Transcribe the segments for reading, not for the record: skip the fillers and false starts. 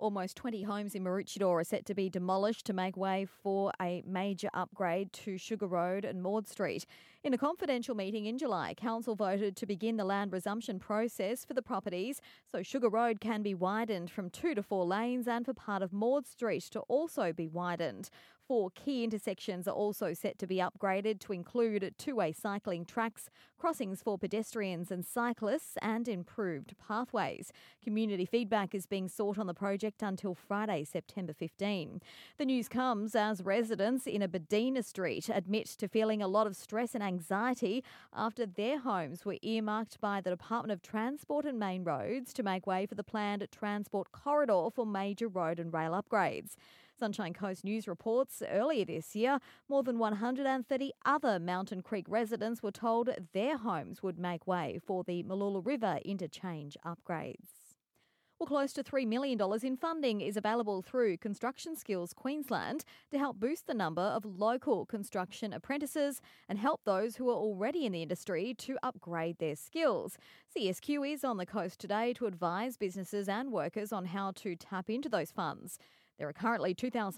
Almost 20 homes in Maroochydore are set to be demolished to make way for a major upgrade to Sugar Road and Maud Street. In a confidential meeting in July, Council voted to begin the land resumption process for the properties so Sugar Road can be widened from 2 to 4 lanes and for part of Maud Street to also be widened. 4 key intersections are also set to be upgraded to include two-way cycling tracks, crossings for pedestrians and cyclists and improved pathways. Community feedback is being sought on the project until Friday, September 15. The news comes as residents in Aberdeen Street admit to feeling a lot of stress and anxiety after their homes were earmarked by the Department of Transport and Main Roads to make way for the planned transport corridor for major road and rail upgrades. Sunshine Coast News reports earlier this year, more than 130 other Mountain Creek residents were told their homes would make way for the Mooloolah River interchange upgrades. Well, close to $3 million in funding is available through Construction Skills Queensland to help boost the number of local construction apprentices and help those who are already in the industry to upgrade their skills. CSQ is on the coast today to advise businesses and workers on how to tap into those funds. There are currently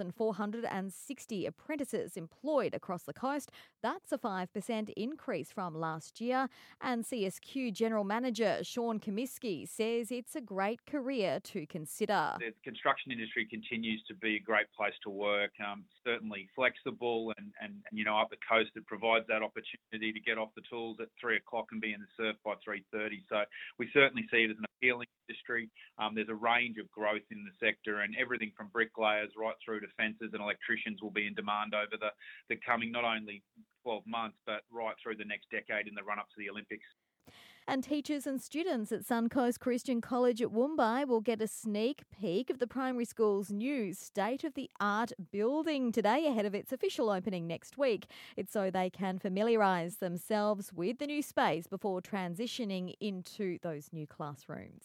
2,460 apprentices employed across the coast. That's a 5% increase from last year. And CSQ General Manager Sean Comiskey says it's a great career to consider. The construction industry continues to be a great place to work, certainly flexible and up the coast it provides that opportunity to get off the tools at 3 o'clock and be in the surf by 3:30. So we certainly see it as an appealing industry. There's a range of growth in the sector and everything from bricklayers right through to fencers and electricians will be in demand over the coming not only 12 months but right through the next decade in the run-up to the Olympics. And teachers and students at Suncoast Christian College at Woombye will get a sneak peek of the primary school's new state-of-the-art building today ahead of its official opening next week. It's so they can familiarise themselves with the new space before transitioning into those new classrooms.